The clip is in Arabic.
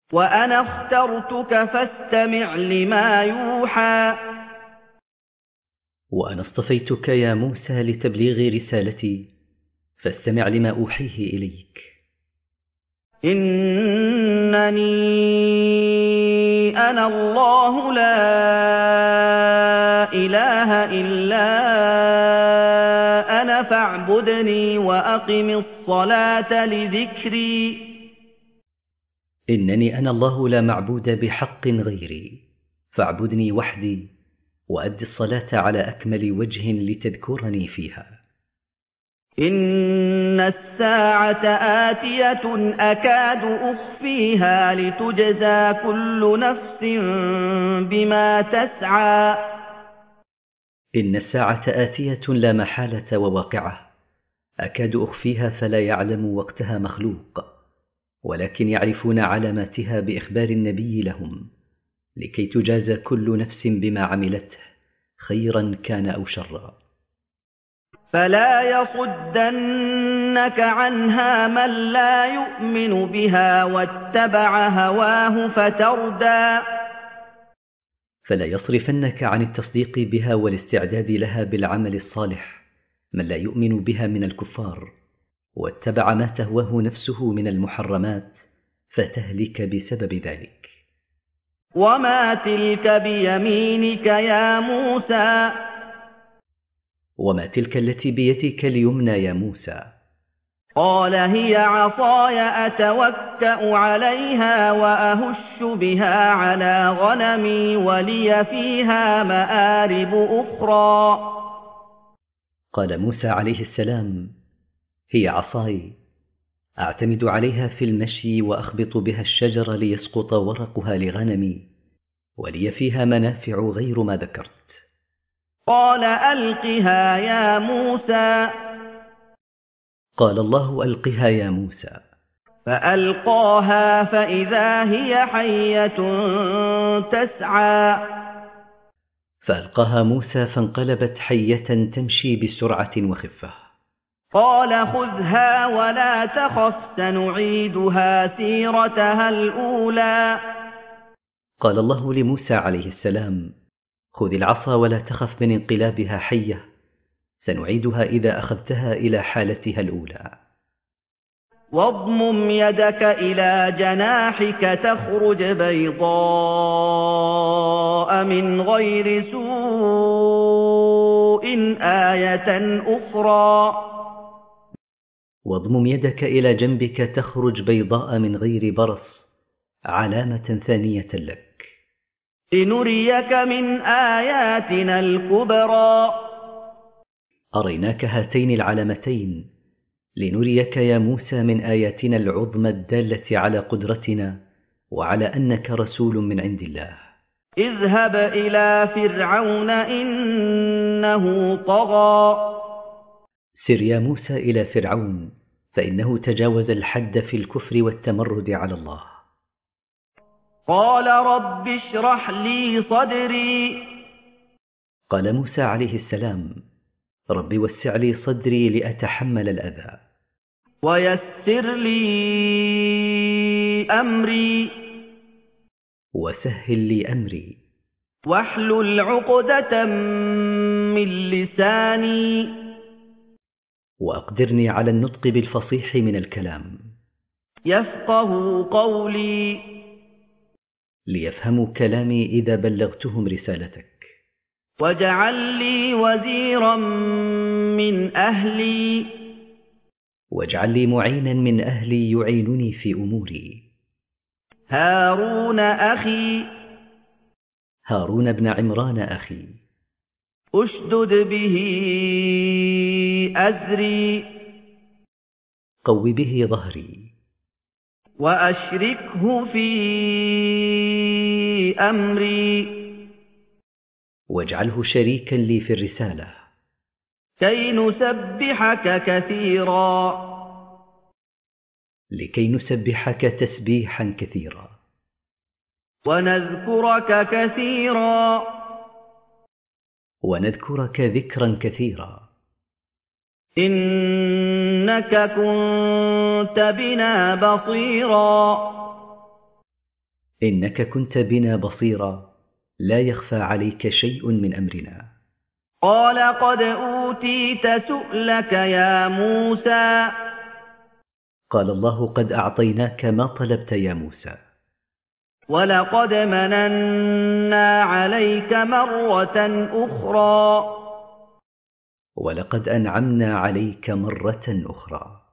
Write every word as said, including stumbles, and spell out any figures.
وأنا اخترتك فاستمع لما يوحى وأنا اصطفيتك يا موسى لتبليغ رسالتي فاستمع لما أوحيه إليك. إنني أنا الله لا إله إلا أنا فاعبدني وأقم الصلاة لذكري. إنني أنا الله لا معبود بحق غيري فاعبدني وحدي وأد الصلاة على أكمل وجه لتذكرني فيها. إن الساعة آتية أكاد أخفيها لتجزى كل نفس بما تسعى. إن الساعة آتية لا محالة وواقعة أكاد أخفيها فلا يعلم وقتها مخلوق ولكن يعرفون علاماتها بإخبار النبي لهم لكي تجازى كل نفس بما عملته خيرا كان أو شرا. فلا يصدنك عنها من لا يؤمن بها واتبع هواه فتردى. فلا يصرفنك عن التصديق بها والاستعداد لها بالعمل الصالح من لا يؤمن بها من الكفار واتبع ما تهواه نفسه من المحرمات فتهلك بسبب ذلك. وما تلك بيمينك يا موسى؟ وما تلك التي بيدك اليمنى يا موسى؟ قال هي عصاي أتوكأ عليها وأهش بها على غنمي ولي فيها مآرب أخرى. قال موسى عليه السلام هي عصاي أعتمد عليها في المشي وأخبط بها الشجر ليسقط ورقها لغنمي ولي فيها منافع غير ما ذكرت. قال ألقها يا موسى. قال الله ألقها يا موسى. فألقاها فإذا هي حية تسعى. فألقاها موسى فانقلبت حية تمشي بسرعة وخفة. قال خذها ولا تخف سنعيدها سيرتها الأولى. قال الله لموسى عليه السلام خذ العصا ولا تخف من انقلابها حية سنعيدها إذا أخذتها إلى حالتها الأولى. واضمم يدك إلى جناحك تخرج بيضاء من غير سوء آية أخرى. واضمم يدك إلى جنبك تخرج بيضاء من غير برص علامة ثانية لك. لنريك من آياتنا الكبرى. أريناك هاتين العلامتين لنريك يا موسى من آياتنا العظمى الدالة على قدرتنا وعلى أنك رسول من عند الله. اذهب إلى فرعون إنه طغى. سر يا موسى إلى فرعون فإنه تجاوز الحد في الكفر والتمرد على الله. قال رب اشرح لي صدري. قال موسى عليه السلام رب وسع لي صدري لأتحمل الأذى. ويسر لي أمري. وسهل لي أمري. واحلل عقدة من لساني. وأقدرني على النطق بالفصيح من الكلام. يفقه قولي. ليفهموا كلامي إذا بلغتهم رسالتك. واجعل لي وزيرا من أهلي. واجعل لي معينا من أهلي يعينني في أموري. هارون أخي. هارون بن عمران أخي. أشدد به أزري. قو به ظهري. وأشركه في أمري. واجعله شريكا لي في الرسالة. كي نسبحك كثيرا. لكي نسبحك تسبيحا كثيرا. ونذكرك كثيرا. ونذكرك ذكرا كثيرا. إنك كنت بنا بصيرا. إنك كنت بنا بصيرا، لا يخفى عليك شيء من أمرنا. قال قد أوتيت سؤلك يا موسى. قال الله قد أعطيناك ما طلبت يا موسى. ولقد مننا عليك مرة أخرى. ولقد أنعمنا عليك مرة أخرى.